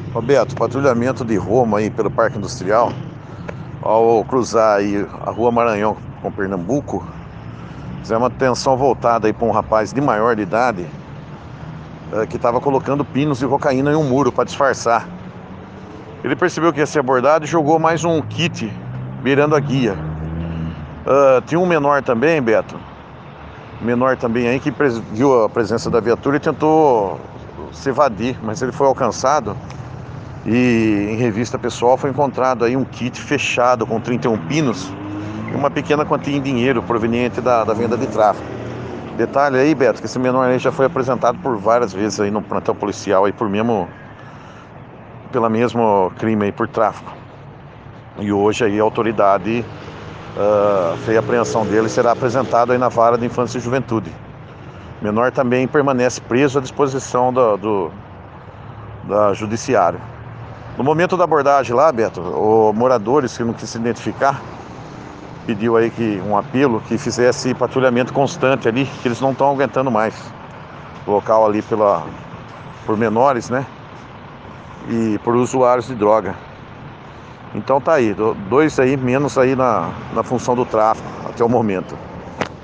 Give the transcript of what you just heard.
Roberto, patrulhamento de Roma aí pelo Parque Industrial, ao cruzar aí a Rua Maranhão com Pernambuco, fizemos uma atenção voltada aí para um rapaz de maior de idade que estava colocando pinos de cocaína em um muro para disfarçar. Ele percebeu que ia ser abordado e jogou mais um kit beirando a guia. Tinha um menor também, Beto, menor também aí que viu a presença da viatura e tentou se evadir, mas ele foi alcançado. E em revista pessoal foi encontrado aí um kit fechado com 31 pinos e uma pequena quantia em dinheiro proveniente da venda de tráfico. Detalhe aí, Beto, que esse menor aí já foi apresentado por várias vezes aí no plantão policial aí pela mesmo crime aí por tráfico. E hoje aí a autoridade fez a apreensão dele e será apresentado aí na vara de infância e juventude. O menor também permanece preso à disposição da judiciário. No momento da abordagem lá, Beto, os moradores que não quis se identificar pediu aí um apelo que fizesse patrulhamento constante ali, que eles não estão aguentando mais. O local ali por menores, né? E por usuários de droga. Então tá aí, dois aí menos aí na função do tráfico até o momento.